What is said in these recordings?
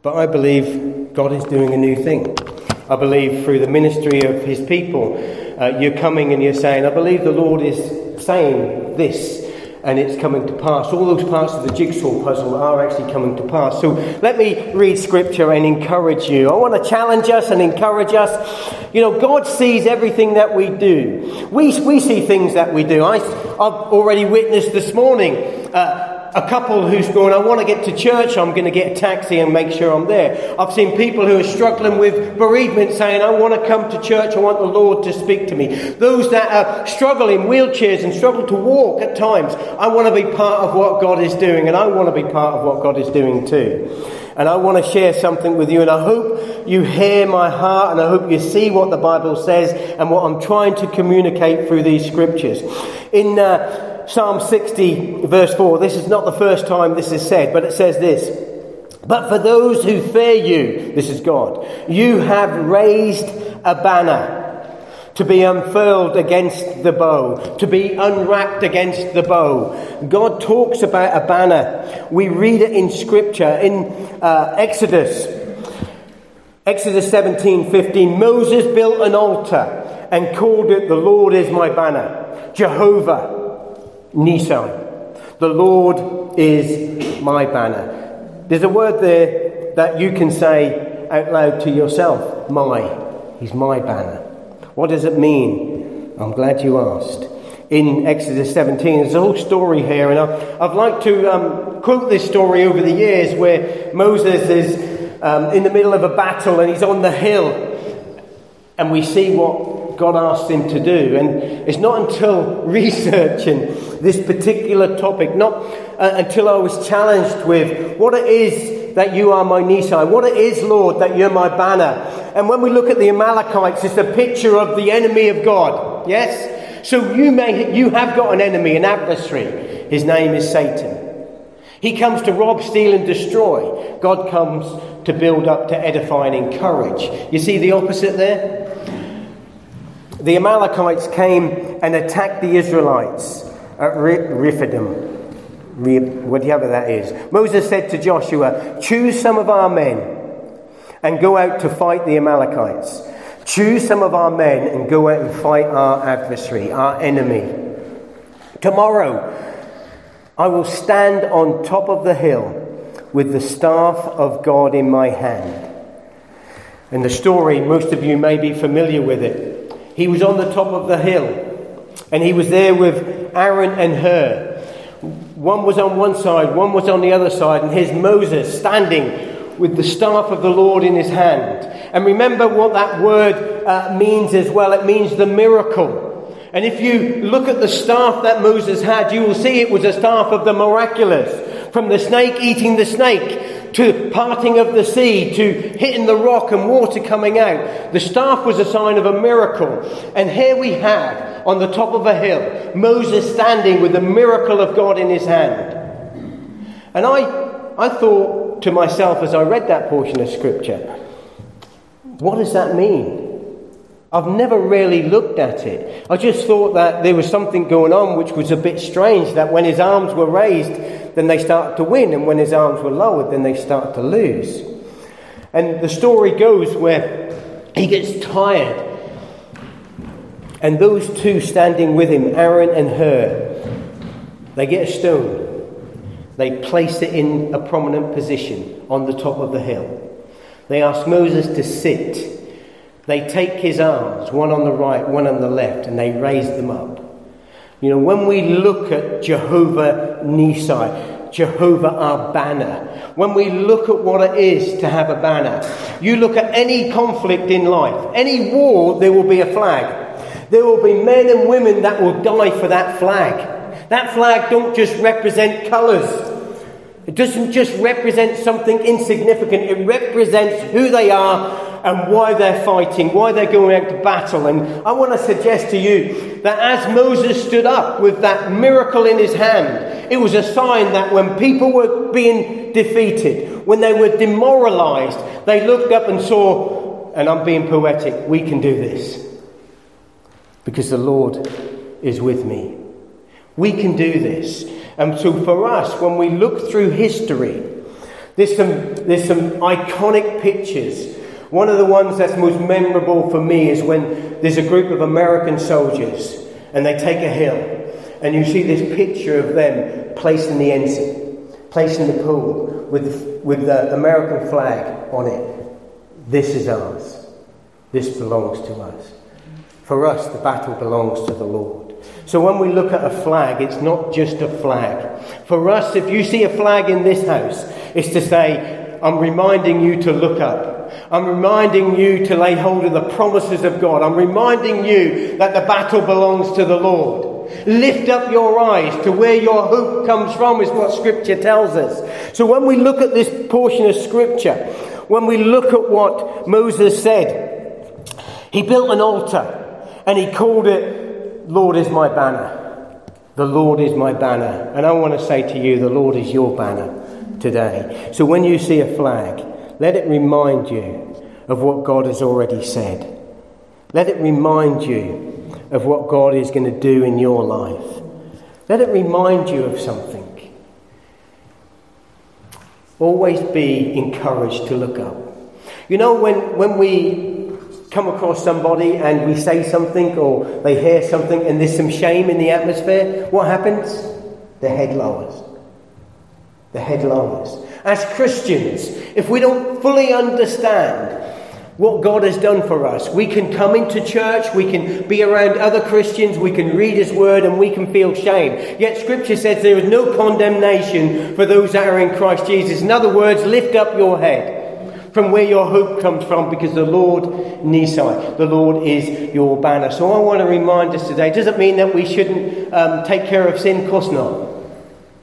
But I believe God is doing a new thing. I believe through the ministry of his people, you're coming and you're saying, I believe the Lord is saying this, and it's coming to pass. All those parts of the jigsaw puzzle are actually coming to pass. So let me read scripture and encourage you. I want to challenge us and encourage us. You know, God sees everything that we do. We see things that we do. I've already witnessed this morning a couple who's going, I want to get to church, I'm going to get a taxi and make sure I'm there. I've seen people who are struggling with bereavement saying, I want to come to church, I want the Lord to speak to me. Those that are struggling in wheelchairs and struggle to walk at times, I want to be part of what God is doing, and I want to be part of what God is doing too. And I want to share something with you, and I hope you hear my heart, and I hope you see what the Bible says and what I'm trying to communicate through these scriptures. In Psalm 60 verse 4, this is not the first time this is said, but it says this: but for those who fear you, this is God, you have raised a banner to be unfurled against the bow, to be unwrapped against the bow. God talks about a banner. We read it in scripture in Exodus 17:15. Moses built an altar and called it, the Lord is my banner, Jehovah Nissi, the Lord is my banner. There's a word there that you can say out loud to yourself. He's my banner. What does it mean? I'm glad you asked. In Exodus 17, there's a whole story here, and I've liked to quote this story over the years, where Moses is in the middle of a battle and he's on the hill, and we see what God asked him to do. And it's not until researching this particular topic, not until I was challenged with what it is that you are my Nissi, what it is, Lord, that you're my banner. And when we look at the Amalekites, it's a picture of the enemy of God. Yes? So you have got an enemy, an adversary. His name is Satan. He comes to rob, steal and destroy. God comes to build up, to edify and encourage. You see the opposite there? The Amalekites came and attacked the Israelites at Rephidim. Whatever that is. Moses said to Joshua, choose some of our men and go out to fight the Amalekites. Choose some of our men and go out and fight our adversary, our enemy. Tomorrow I will stand on top of the hill with the staff of God in my hand. And the story, most of you may be familiar with it. He was on the top of the hill, and he was there with Aaron and Hur. One was on one side, one was on the other side, and here's Moses standing with the staff of the Lord in his hand. And remember what that word means as well. It means the miracle. And if you look at the staff that Moses had, you will see it was a staff of the miraculous. From the snake eating the snake, to parting of the sea, to hitting the rock and water coming out. The staff was a sign of a miracle. And here we have, on the top of a hill, Moses standing with the miracle of God in his hand. And I thought to myself as I read that portion of scripture, what does that mean? I've never really looked at it. I just thought that there was something going on which was a bit strange, that when his arms were raised, then they started to win, and when his arms were lowered, then they started to lose. And the story goes where he gets tired, and those two standing with him, Aaron and Hur, they get a stone. They place it in a prominent position on the top of the hill. They ask Moses to sit. They take his arms, one on the right, one on the left, and they raise them up. You know, when we look at Jehovah Nissi, Jehovah our banner, when we look at what it is to have a banner, you look at any conflict in life, any war, there will be a flag. There will be men and women that will die for that flag. That flag don't just represent colours. It doesn't just represent something insignificant. It represents who they are and why they're fighting, why they're going out to battle. And I want to suggest to you that as Moses stood up with that miracle in his hand, it was a sign that when people were being defeated, when they were demoralised, they looked up and saw, and I'm being poetic, we can do this because the Lord is with me. We can do this. And so for us, when we look through history, There's some iconic pictures. One of the ones that's most memorable for me is when there's a group of American soldiers and they take a hill, and you see this picture of them placing the ensign, placing the pool with the American flag on it. This is ours. This belongs to us. For us, the battle belongs to the Lord. So when we look at a flag, it's not just a flag. For us, if you see a flag in this house, it's to say, I'm reminding you to look up. I'm reminding you to lay hold of the promises of God. I'm reminding you that the battle belongs to the Lord. Lift up your eyes to where your hope comes from, is what Scripture tells us. So when we look at this portion of Scripture, when we look at what Moses said, he built an altar and he called it, Lord is my banner. The Lord is my banner. And I want to say to you, the Lord is your banner today. So when you see a flag, let it remind you of what God has already said. Let it remind you of what God is going to do in your life. Let it remind you of something. Always be encouraged to look up. You know, when we come across somebody and we say something or they hear something and there's some shame in the atmosphere, what happens? The head lowers. The head lowers. As Christians, if we don't fully understand what God has done for us, we can come into church, we can be around other Christians, we can read His Word and we can feel shame. Yet Scripture says there is no condemnation for those that are in Christ Jesus. In other words, lift up your head from where your hope comes from, because the Lord Nisai, the Lord is your banner. So I want to remind us today, does it mean that we shouldn't take care of sin? Of course not. Of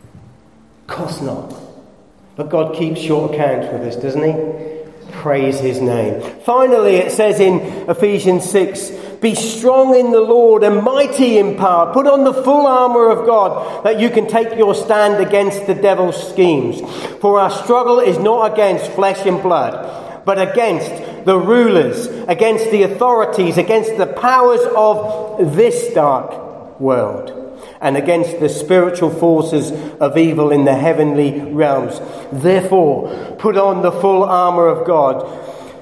course not. But God keeps short accounts with us, doesn't He? Praise His name. Finally, it says in Ephesians 6, be strong in the Lord and mighty in power. Put on the full armour of God, that you can take your stand against the devil's schemes. For our struggle is not against flesh and blood, but against the rulers, against the authorities, against the powers of this dark world, and against the spiritual forces of evil in the heavenly realms. Therefore, put on the full armour of God,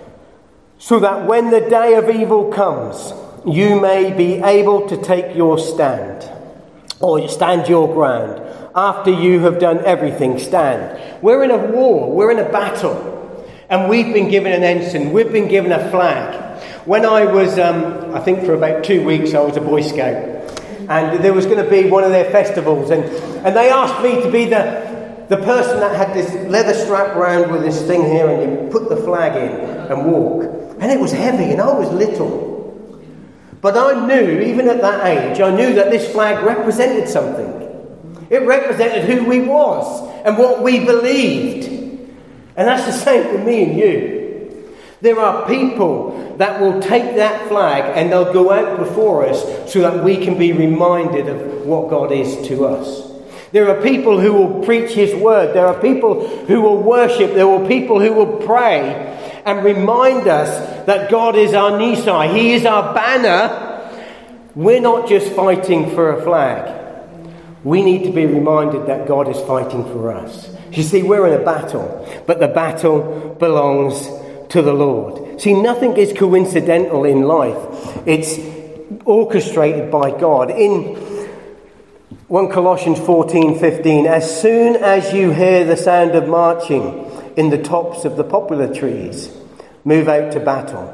so that when the day of evil comes, you may be able to take your stand, or stand your ground. After you have done everything, stand. We're in a war, we're in a battle, and we've been given an ensign, we've been given a flag. When I was, I think for about 2 weeks, I was a Boy Scout. And there was going to be one of their festivals, and they asked me to be the person that had this leather strap round with this thing here, and you put the flag in and walk. And it was heavy, and I was little. But I knew, even at that age, I knew that this flag represented something. It represented who we was and what we believed. And that's the same for me and you. There are people that will take that flag and they'll go out before us so that we can be reminded of what God is to us. There are people who will preach His word. There are people who will worship. There are people who will pray and remind us that God is our Nisai. He is our banner. We're not just fighting for a flag. We need to be reminded that God is fighting for us. You see, we're in a battle, but the battle belongs to the Lord. See, nothing is coincidental in life. It's orchestrated by God. In 1 Colossians 14:15, as soon as you hear the sound of marching in the tops of the poplar trees, move out to battle.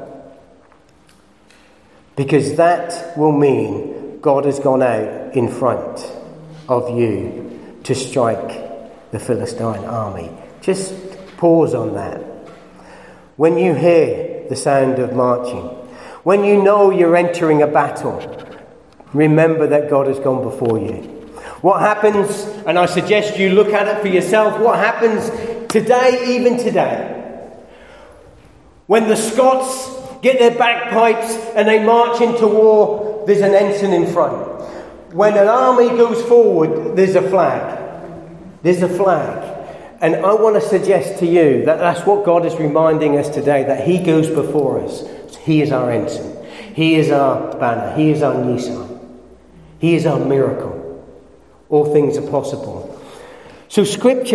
Because that will mean God has gone out in front of you to strike the Philistine army. Just pause on that. When you hear the sound of marching, when you know you're entering a battle, remember that God has gone before you. What happens, and I suggest you look at it for yourself, what happens today, even today, when the Scots get their bagpipes and they march into war, there's an ensign in front. When an army goes forward, there's a flag. There's a flag. And I want to suggest to you that that's what God is reminding us today, that He goes before us. He is our ensign. He is our banner. He is our Nisai. He is our miracle. All things are possible. So Scripture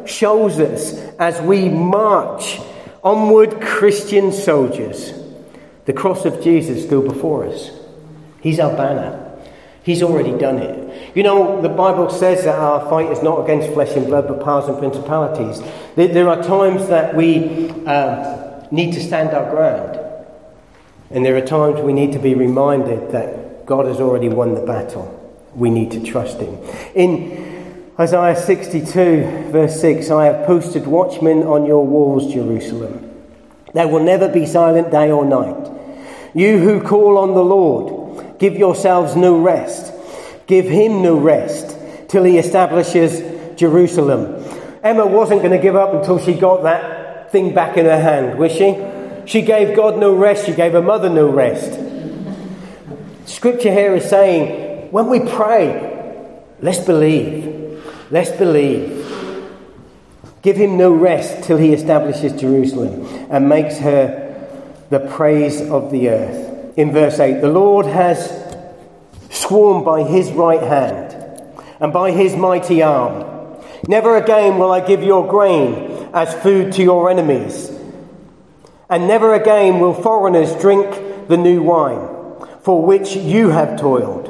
shows us as we march onward, Christian soldiers, the cross of Jesus go before us. He's our banner. He's already done it. You know, the Bible says that our fight is not against flesh and blood, but powers and principalities. There are times that we need to stand our ground. And there are times we need to be reminded that God has already won the battle. We need to trust him. In Isaiah 62, verse 6, I have posted watchmen on your walls, Jerusalem. They will never be silent day or night. You who call on the Lord, give yourselves no rest. Give him no rest till he establishes Jerusalem. Emma wasn't going to give up until she got that thing back in her hand, was she? She gave God no rest. She gave her mother no rest. Scripture here is saying, when we pray, let's believe. Let's believe. Give him no rest till he establishes Jerusalem and makes her the praise of the earth. In verse 8, the Lord has sworn by his right hand and by his mighty arm. Never again will I give your grain as food to your enemies. And never again will foreigners drink the new wine, for which you have toiled.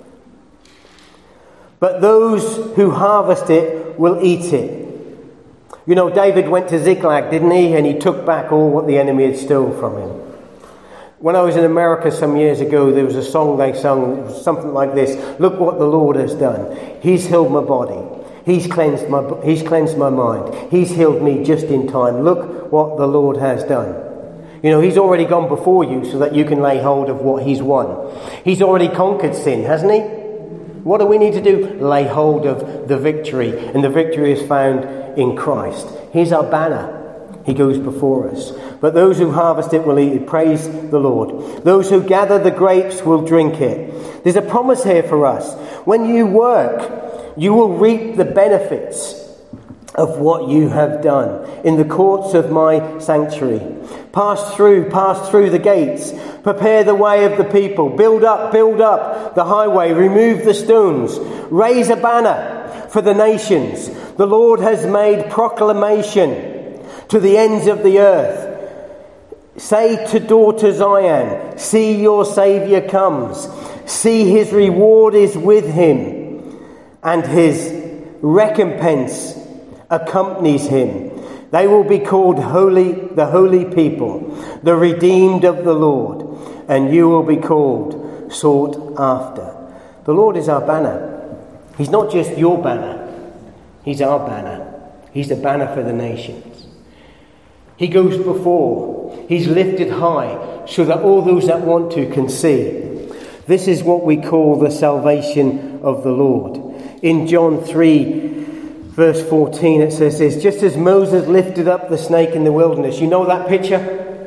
But those who harvest it will eat it. You know, David went to Ziklag, didn't he? And he took back all what the enemy had stolen from him. When I was in America some years ago, there was a song they sung, something like this. Look what the Lord has done. He's healed my body. He's cleansed my mind. He's healed me just in time. Look what the Lord has done. You know, he's already gone before you so that you can lay hold of what he's won. He's already conquered sin, hasn't he? What do we need to do? Lay hold of the victory. And the victory is found in Christ. He's our banner. He goes before us. But those who harvest it will eat it. Praise the Lord. Those who gather the grapes will drink it. There's a promise here for us. When you work, you will reap the benefits of what you have done in the courts of my sanctuary. Pass through the gates. Prepare the way of the people. Build up the highway. Remove the stones. Raise a banner for the nations. The Lord has made proclamation to the ends of the earth. Say to daughter Zion, see your Saviour comes. See his reward is with him, and his recompense accompanies him. They will be called holy, the holy people, the redeemed of the Lord, and you will be called sought after. The Lord is our banner. He's not just your banner. He's our banner. He's the banner for the nations. He goes before. He's lifted high so that all those that want to can see. This is what we call the salvation of the Lord. In John 3, verse 14, it says this, just as Moses lifted up the snake in the wilderness. You know that picture?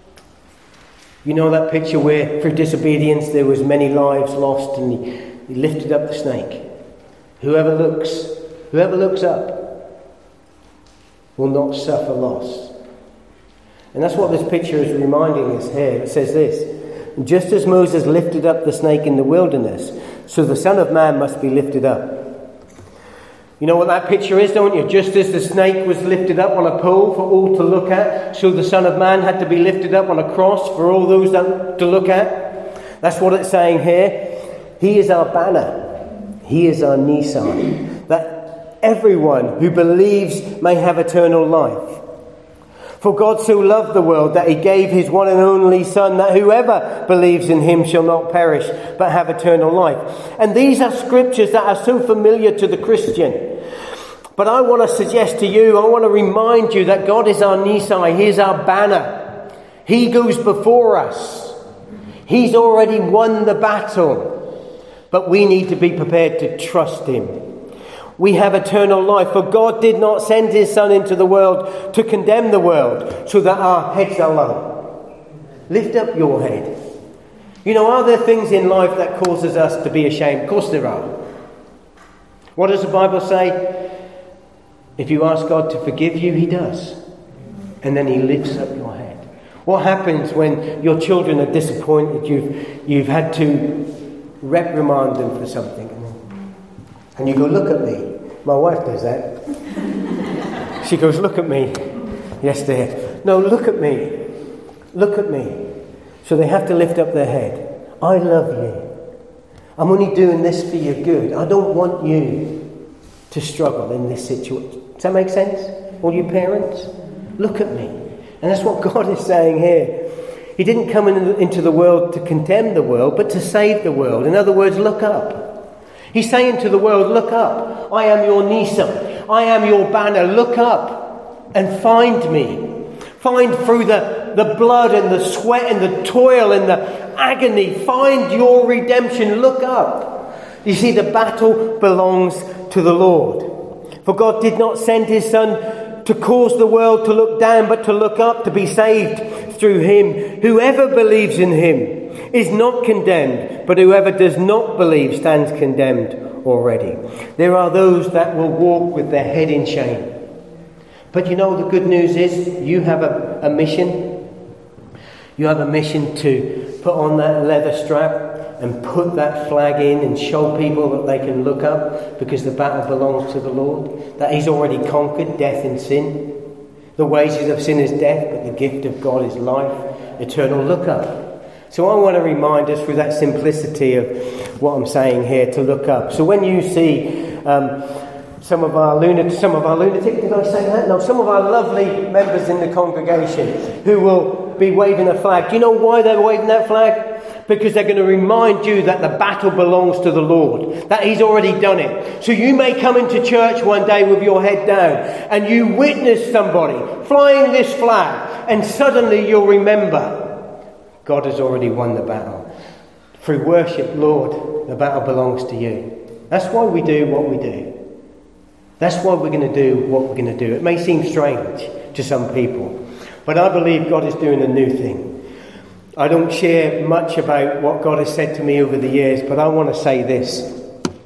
You know that picture where through disobedience there was many lives lost, and he lifted up the snake. Whoever looks up will not suffer loss. And that's what this picture is reminding us here. It says this, just as Moses lifted up the snake in the wilderness, so the Son of Man must be lifted up. You know what that picture is, don't you? Just as the snake was lifted up on a pole for all to look at, so the Son of Man had to be lifted up on a cross for all those to look at. That's what it's saying here. He is our banner. He is our Nissan. That everyone who believes may have eternal life. For God so loved the world that he gave his one and only Son, that whoever believes in him shall not perish, but have eternal life. And these are scriptures that are so familiar to the Christian. But I want to suggest to you, I want to remind you that God is our Nisai. He is our banner. He goes before us. He's already won the battle. But we need to be prepared to trust him. We have eternal life, for God did not send his Son into the world to condemn the world, so that our heads are low. Lift up your head. You know, are there things in life that causes us to be ashamed? Of course there are. What does the Bible say? If you ask God to forgive you, he does. And then he lifts up your head. What happens when your children are disappointed? You've had to reprimand them for something. And you go, look at me. My wife does that. She goes, look at me. Yes, dear. No, look at me. Look at me. So they have to lift up their head. I love you. I'm only doing this for your good. I don't want you to struggle in this situation. Does that make sense? All you parents? Look at me. And that's what God is saying here. He didn't come into the world to condemn the world, but to save the world. In other words, look up. He's saying to the world, look up. I am your Nisa. I am your banner. Look up and find me. Find through the blood and the sweat and the toil and the agony. Find your redemption. Look up. You see, the battle belongs to the Lord. For God did not send his Son to cause the world to look down, but to look up, to be saved through him. Whoever believes in him is not condemned, but whoever does not believe stands condemned already. There are those that will walk with their head in shame. But you know, the good news is you have a mission. You have a mission to put on that leather strap and put that flag in and show people that they can look up, because the battle belongs to the Lord. That he's already conquered death and sin. The wages of sin is death, but the gift of God is life eternal. Look up. So I want to remind us through that simplicity of what I'm saying here, to look up. So when you see some of our lunatics, did I say that? No, some of our lovely members in the congregation who will be waving a flag. Do you know why they're waving that flag? Because they're going to remind you that the battle belongs to the Lord, that he's already done it. So you may come into church one day with your head down and you witness somebody flying this flag, and suddenly you'll remember God has already won the battle. Through worship, Lord, the battle belongs to you. That's why we do what we do. That's why we're going to do what we're going to do. It may seem strange to some people, but I believe God is doing a new thing. I don't share much about what God has said to me over the years, but I want to say this.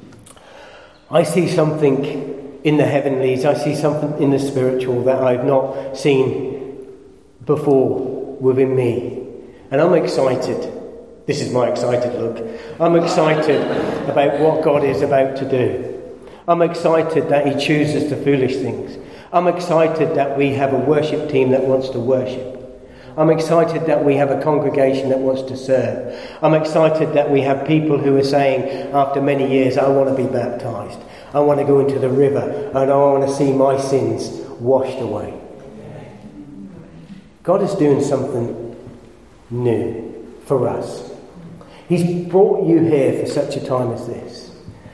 I see something in the heavenlies. I see something in the spiritual that I've not seen before within me. And I'm excited. This is my excited look. I'm excited about what God is about to do. I'm excited that he chooses the foolish things. I'm excited that we have a worship team that wants to worship. I'm excited that we have a congregation that wants to serve. I'm excited that we have people who are saying, after many years, I want to be baptised. I want to go into the river and I want to see my sins washed away. God is doing something new for us. He's brought you here for such a time as this.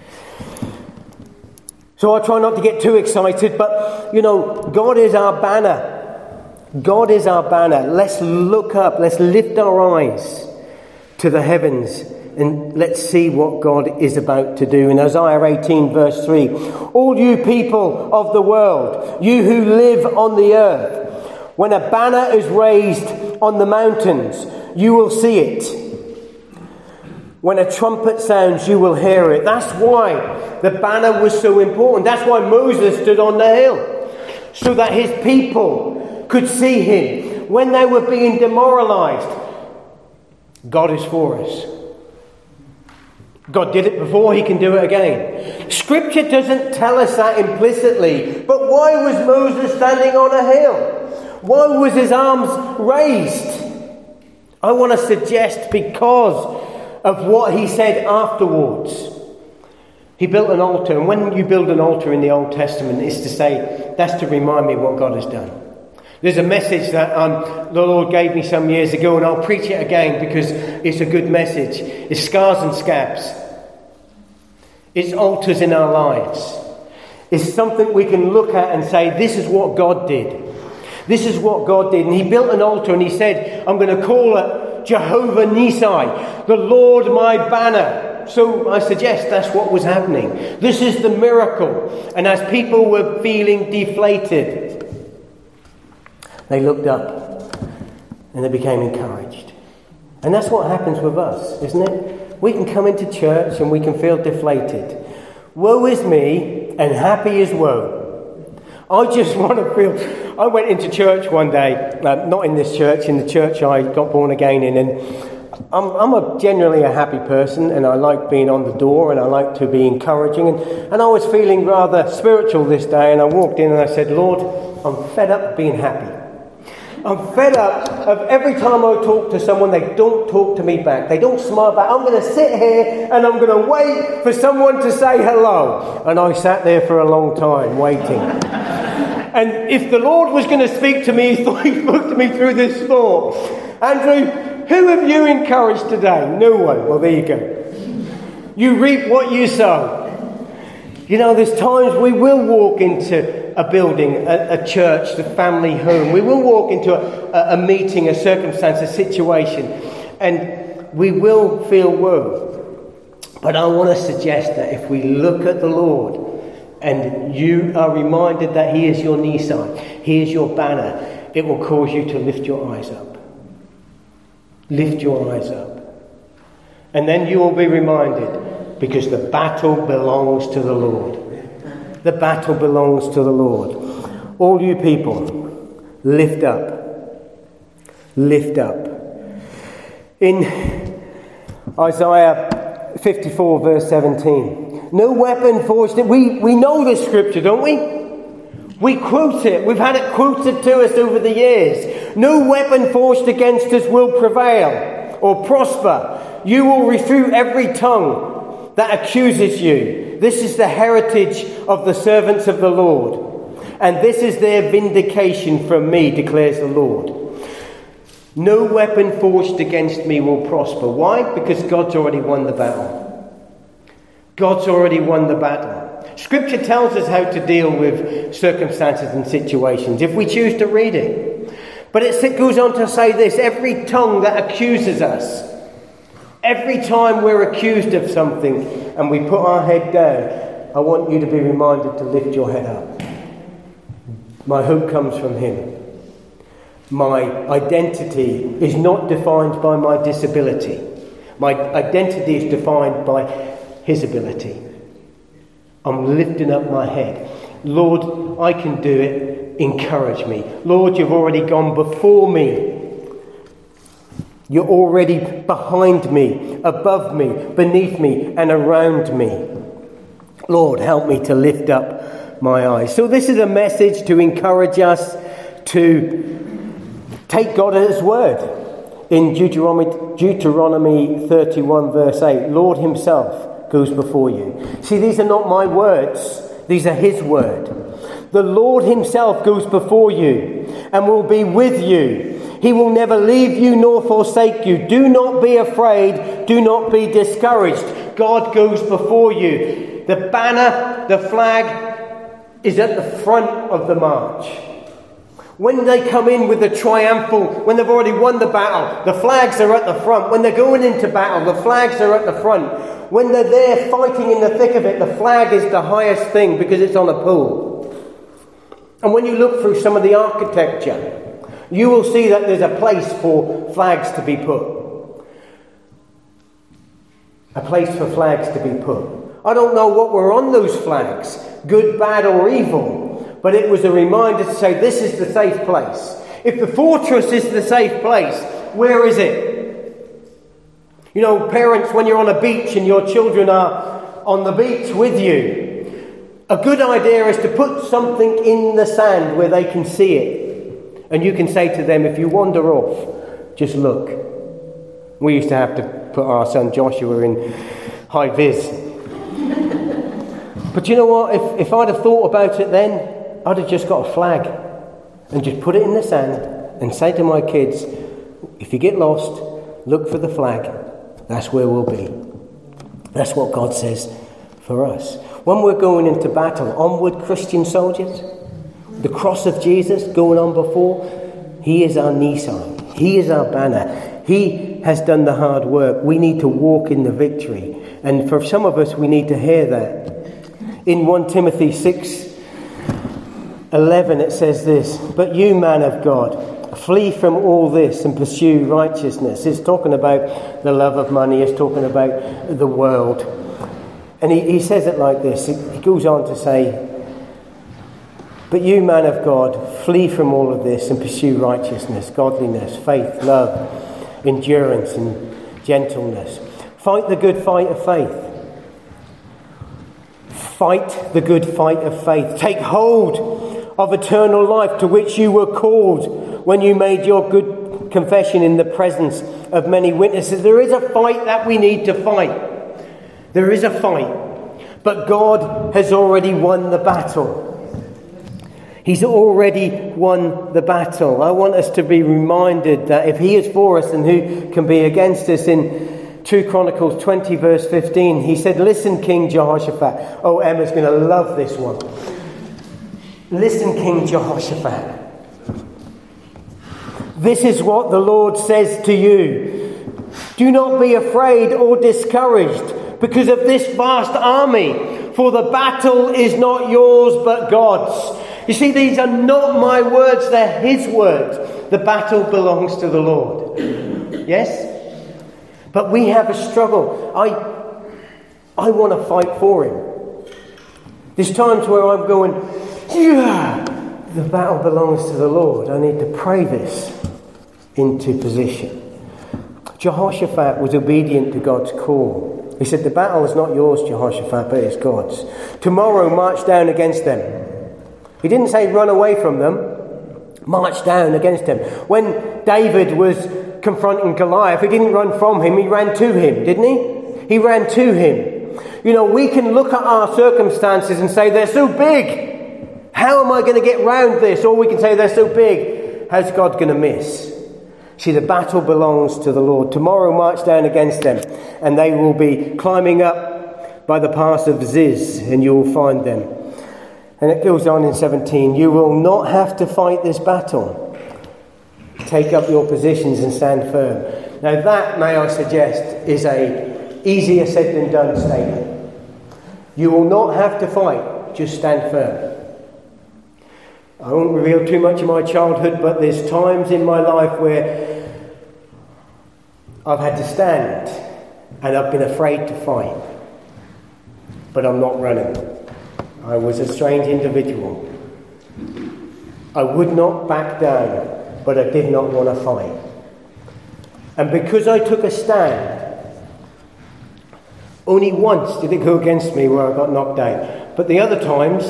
So I try not to get too excited, but, you know, God is our banner. God is our banner. Let's look up. Let's lift our eyes to the heavens and let's see what God is about to do. In Isaiah 18 verse 3, all you people of the world, you who live on the earth, when a banner is raised on the mountains, you will see it. When a trumpet sounds, you will hear it. That's why the banner was so important. That's why Moses stood on the hill, so that his people could see him when they were being demoralized. God is for us. God did it before, he can do it again. Scripture doesn't tell us that implicitly, but why was Moses standing on a hill? Why was his arms raised? I want to suggest because of what he said afterwards. He built an altar, and when you build an altar in the Old Testament, it's to say, that's to remind me what God has done. There's a message that the Lord gave me some years ago, and I'll preach it again because it's a good message. It's scars and scabs. It's altars in our lives. It's something we can look at and say, this is what God did. This is what God did. And he built an altar and he said, I'm going to call it Jehovah Nissi, the Lord my banner. So I suggest that's what was happening. This is the miracle. And as people were feeling deflated, they looked up and they became encouraged. And that's what happens with us, isn't it? We can come into church and we can feel deflated. Woe is me and happy is woe. I just want to feel... I went into church one day, not in this church, in the church I got born again in, and I'm generally a happy person, and I like being on the door, and I like to be encouraging. And I was feeling rather spiritual this day, and I walked in and I said, Lord, I'm fed up of being happy. I'm fed up of every time I talk to someone, they don't talk to me back. They don't smile back. I'm going to sit here and I'm going to wait for someone to say hello. And I sat there for a long time waiting. And if the Lord was going to speak to me, he spoke to me through this thought. Andrew, who have you encouraged today? No one. Well, there you go. You reap what you sow. You know, there's times we will walk into a building, a church, the family home. We will walk into a meeting, a circumstance, a situation, and we will feel woe. But I want to suggest that if we look at the Lord and you are reminded that He is your Nissan, He is your banner, it will cause you to lift your eyes up. Lift your eyes up. And then you will be reminded, because the battle belongs to the Lord. The battle belongs to the Lord. All you people, lift up. Lift up. In Isaiah 54 verse 17, no weapon forged. We know this scripture, don't we? We quote it. We've had it quoted to us over the years. No weapon forged against us will prevail or prosper. You will refute every tongue that accuses you. This is the heritage of the servants of the Lord, and this is their vindication from me, declares the Lord. No weapon forged against me will prosper. Why? Because God's already won the battle. God's already won the battle. Scripture tells us how to deal with circumstances and situations if we choose to read it. But it goes on to say this: every tongue that accuses us, every time we're accused of something and we put our head down, I want you to be reminded to lift your head up. My hope comes from Him. My identity is not defined by my disability. My identity is defined by His ability. I'm lifting up my head. Lord, I can do it. Encourage me. Lord, you've already gone before me. You're already behind me, above me, beneath me, and around me. Lord, help me to lift up my eyes. So this is a message to encourage us to take God at His word. In Deuteronomy 31 verse 8, Lord Himself goes before you. See, these are not my words. These are His word. The Lord Himself goes before you and will be with you. He will never leave you nor forsake you. Do not be afraid. Do not be discouraged. God goes before you. The banner, the flag, is at the front of the march. When they come in with the triumphal, when they've already won the battle, the flags are at the front. When they're going into battle, the flags are at the front. When they're there fighting in the thick of it, the flag is the highest thing because it's on a pole. And when you look through some of the architecture, you will see that there's a place for flags to be put. A place for flags to be put. I don't know what were on those flags, good, bad or evil, but it was a reminder to say this is the safe place. If the fortress is the safe place, where is it? You know, parents, when you're on a beach and your children are on the beach with you, a good idea is to put something in the sand where they can see it. And you can say to them, if you wander off, just look. We used to have to put our son Joshua in high vis. But you know what? If I'd have thought about it then, I'd have just got a flag and just put it in the sand and say to my kids, if you get lost, look for the flag. That's where we'll be. That's what God says for us. When we're going into battle, onward, Christian soldiers. The cross of Jesus going on before, He is our Nissan. He is our banner. He has done the hard work. We need to walk in the victory. And for some of us, we need to hear that. In 1 Timothy 6:11, it says this: but you, man of God, flee from all this and pursue righteousness. It's talking about the love of money. It's talking about the world. And he says it like this. He goes on to say, but you, man of God, flee from all of this and pursue righteousness, godliness, faith, love, endurance, and gentleness. Fight the good fight of faith. Fight the good fight of faith. Take hold of eternal life to which you were called when you made your good confession in the presence of many witnesses. There is a fight that we need to fight. There is a fight. But God has already won the battle. He's already won the battle. I want us to be reminded that if he is for us, then who can be against us? In 2 Chronicles 20 verse 15, he said, listen, King Jehoshaphat. Oh, Emma's going to love this one. Listen, King Jehoshaphat. This is what the Lord says to you. Do not be afraid or discouraged because of this vast army, for the battle is not yours but God's. You see, these are not my words, they're his words. The battle belongs to the Lord. Yes? But we have a struggle. I want to fight for him. There's times where I'm going, yeah, the battle belongs to the Lord. I need to pray this into position. Jehoshaphat was obedient to God's call. He said, the battle is not yours, Jehoshaphat, but it's God's. Tomorrow march down against them. He didn't say run away from them. March down against them. When David was confronting Goliath, he didn't run from him, he ran to him, didn't he? He ran to him. You know, we can look at our circumstances and say they're so big. How am I going to get round this? Or we can say they're so big. How's God going to miss? See, the battle belongs to the Lord. Tomorrow march down against them, and they will be climbing up by the pass of Ziz, and you will find them. And it goes on in 17, you will not have to fight this battle. Take up your positions and stand firm. Now that, may I suggest, is a easier said than done statement. You will not have to fight, just stand firm. I won't reveal too much of my childhood, but there's times in my life where I've had to stand and I've been afraid to fight. But I'm not running. I was a strange individual. I would not back down, but I did not want to fight. And because I took a stand, only once did it go against me where I got knocked out. But the other times,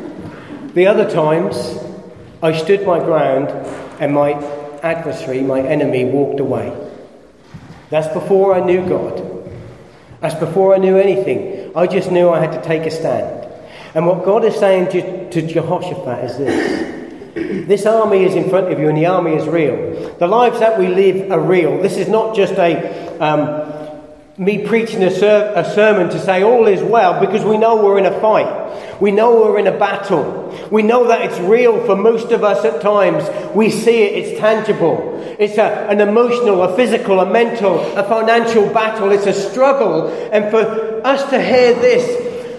I stood my ground and my adversary, my enemy, walked away. That's before I knew God. That's before I knew anything. I just knew I had to take a stand. And what God is saying to Jehoshaphat is this. This army is in front of you and the army is real. The lives that we live are real. This is not just me preaching a sermon to say all is well, because we know we're in a fight. We know we're in a battle. We know that it's real for most of us at times. We see it, it's tangible. It's an emotional, a physical, a mental, a financial battle. It's a struggle. And for us to hear this,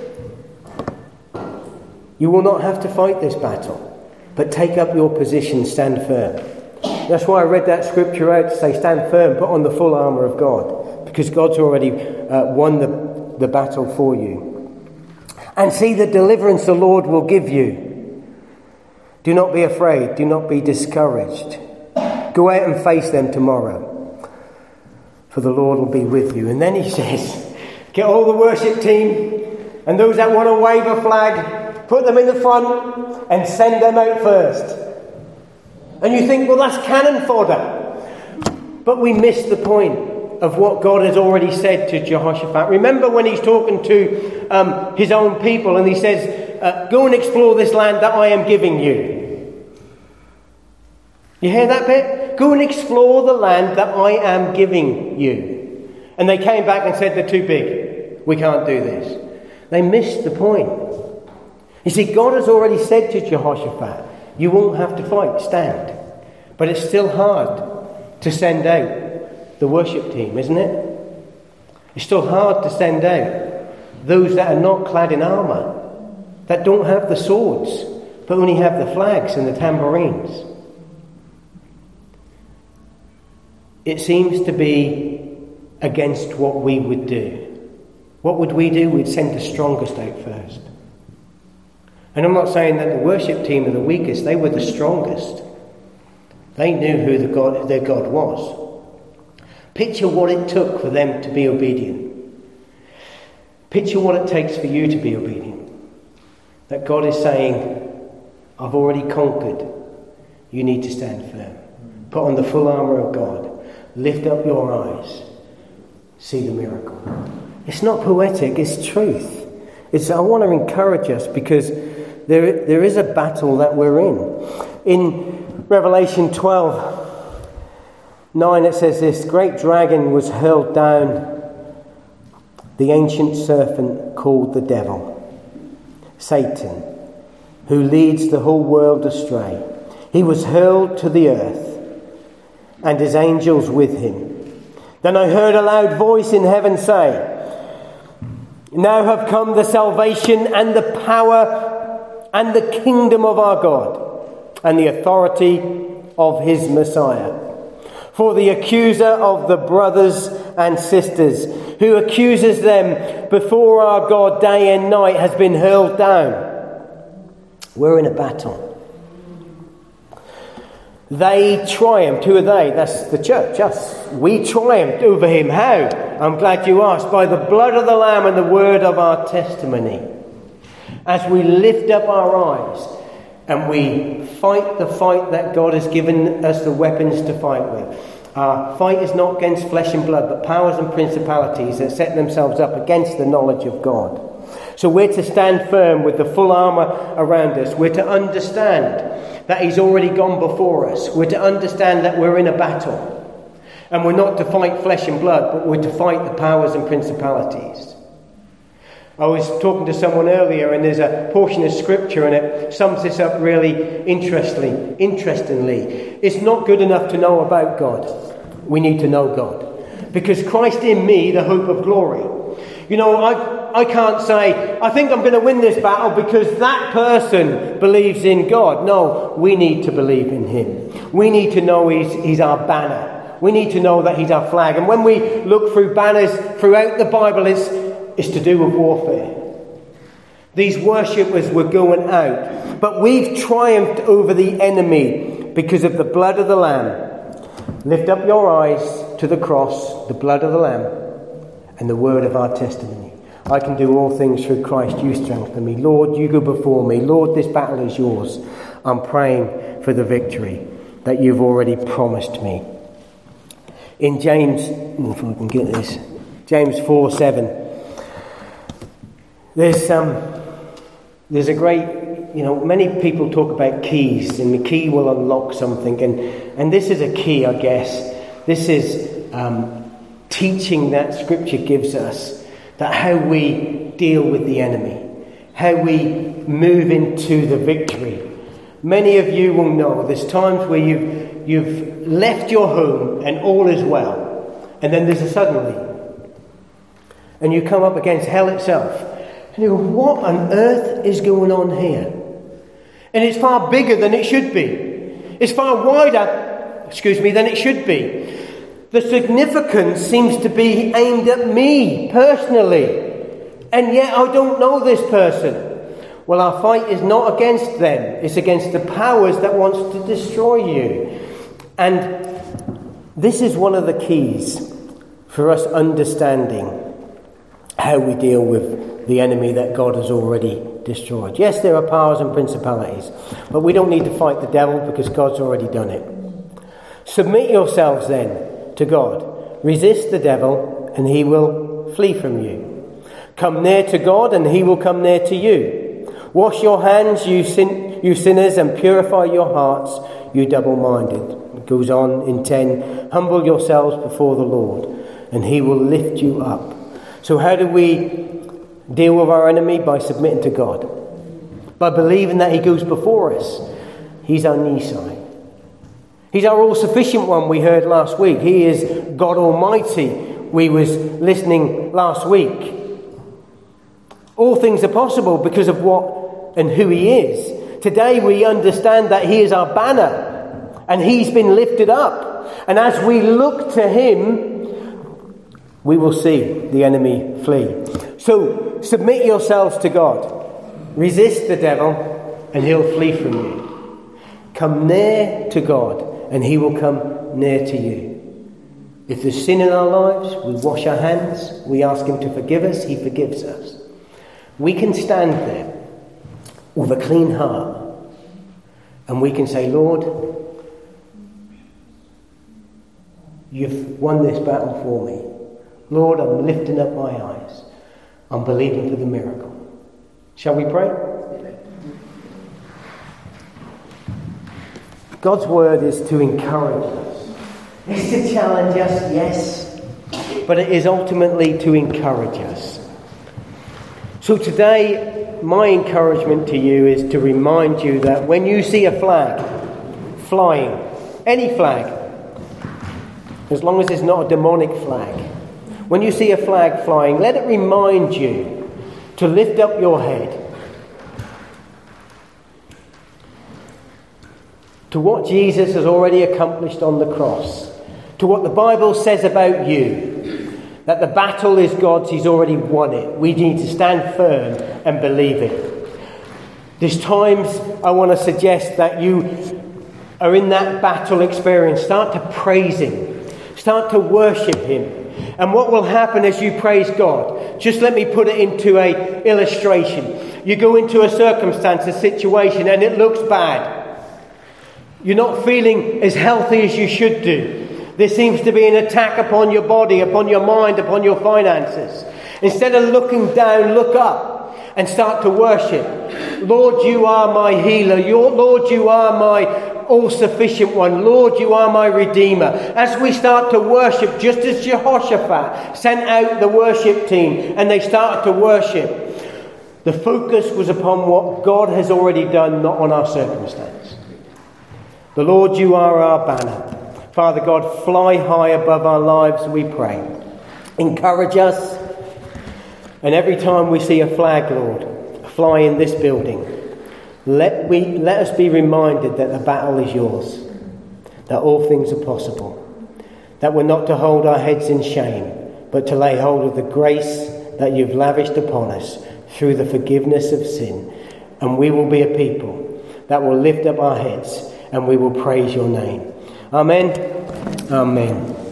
you will not have to fight this battle, but take up your position, stand firm. That's why I read that scripture out to say stand firm, put on the full armour of God, because God's already won the battle for you. And see the deliverance the Lord will give you. Do not be afraid, do not be discouraged. Go out and face them tomorrow, for the Lord will be with you. And then he says, get all the worship team and those that want to wave a flag, put them in the front and send them out first. And you think, well, that's cannon fodder. But we miss the point of what God has already said to Jehoshaphat. Remember when he's talking to his own people and he says, go and explore this land that I am giving you. You hear that bit? Go and explore the land that I am giving you. And they came back and said, they're too big. We can't do this. They missed the point. You see, God has already said to Jehoshaphat, you won't have to fight, stand. But it's still hard to send out the worship team, isn't it? It's still hard to send out those that are not clad in armour, that don't have the swords, but only have the flags and the tambourines. It seems to be against what we would do. What would we do? We'd send the strongest out first. And I'm not saying that the worship team are the weakest. They were the strongest. They knew who their God was. Picture what it took for them to be obedient. Picture what it takes for you to be obedient. That God is saying, I've already conquered. You need to stand firm. Put on the full armour of God. Lift up your eyes. See the miracle. It's not poetic, it's truth. I want to encourage us because there is a battle that we're in. In Revelation 12:9 it says this, great dragon was hurled down, the ancient serpent called the devil, Satan, who leads the whole world astray. He was hurled to the earth, and his angels with him. Then I heard a loud voice in heaven say, now have come the salvation and the power and the kingdom of our God and the authority of his Messiah. For the accuser of the brothers and sisters, who accuses them before our God day and night, has been hurled down. We're in a battle. They triumphed. Who are they? That's the church, us. We triumphed over him. How? I'm glad you asked. By the blood of the Lamb and the word of our testimony. As we lift up our eyes and we fight the fight that God has given us the weapons to fight with. Our fight is not against flesh and blood, but powers and principalities that set themselves up against the knowledge of God. So we're to stand firm with the full armour around us. We're to understand that he's already gone before us. We're to understand that we're in a battle. And we're not to fight flesh and blood, but we're to fight the powers and principalities. I was talking to someone earlier, and there's a portion of scripture, and it sums this up really interestingly. It's not good enough to know about God. We need to know God. Because Christ in me, the hope of glory. You know, I can't say, I think I'm going to win this battle because that person believes in God. No, we need to believe in him. We need to know he's our banner. We need to know that he's our flag. And when we look through banners throughout the Bible, it's to do with warfare. These worshippers were going out. But we've triumphed over the enemy because of the blood of the Lamb. Lift up your eyes to the cross, the blood of the Lamb, and the word of our testimony. I can do all things through Christ, you strengthen me. Lord, you go before me. Lord, this battle is yours. I'm praying for the victory that you've already promised me. In James, if I can get this, James 4:7, there's a great, many people talk about keys, and the key will unlock something, and this is a key, I guess. This is teaching that Scripture gives us, that how we deal with the enemy, how we move into the victory. Many of you will know there's times where you've left your home and all is well, and then there's a suddenly, and you come up against hell itself, and you go, what on earth is going on here? And it's far bigger than it should be. It's far wider, than it should be. The significance seems to be aimed at me personally, and yet I don't know this person. Well, our fight is not against them. It's against the powers that wants to destroy you. And this is one of the keys for us understanding how we deal with the enemy that God has already destroyed. Yes, there are powers and principalities, but we don't need to fight the devil because God's already done it. Submit yourselves then to God. Resist the devil and he will flee from you. Come near to God and he will come near to you. Wash your hands, you sinners, and purify your hearts, you double-minded. It goes on in 10. Humble yourselves before the Lord and he will lift you up. So how do we deal with our enemy? By submitting to God. By believing that he goes before us. He's our Nisai. He's our all-sufficient one, we heard last week. He is God Almighty. We was listening last week. All things are possible because of what and who he is. Today we understand that he is our banner and he's been lifted up. And as we look to him, we will see the enemy flee. So submit yourselves to God. Resist the devil and he'll flee from you. Come near to God and he will come near to you. If there's sin in our lives, we wash our hands, we ask him to forgive us, he forgives us. We can stand there with a clean heart and we can say, Lord, you've won this battle for me. Lord, I'm lifting up my eyes. I'm believing for the miracle. Shall we pray? God's word is to encourage us. It's to challenge us, yes, but it is ultimately to encourage us. So today, my encouragement to you is to remind you that when you see a flag flying, any flag, as long as it's not a demonic flag, when you see a flag flying, let it remind you to lift up your head to what Jesus has already accomplished on the cross, to what the Bible says about you, that the battle is God's, he's already won it. We need to stand firm and believe it. There's times I want to suggest that you are in that battle experience. Start to praise him. Start to worship him. And what will happen as you praise God? Just let me put it into an illustration. You go into a circumstance, a situation, and it looks bad. You're not feeling as healthy as you should do. There seems to be an attack upon your body, upon your mind, upon your finances. Instead of looking down, look up and start to worship. Lord, you are my healer. Lord, you are my all-sufficient one. Lord, you are my redeemer. As we start to worship, just as Jehoshaphat sent out the worship team and they started to worship, the focus was upon what God has already done, not on our circumstance. The Lord, you are our banner. Father God, fly high above our lives, we pray. Encourage us. And every time we see a flag, Lord, fly in this building, let us be reminded that the battle is yours, that all things are possible, that we're not to hold our heads in shame, but to lay hold of the grace that you've lavished upon us through the forgiveness of sin. And we will be a people that will lift up our heads and we will praise your name. Amen. Amen.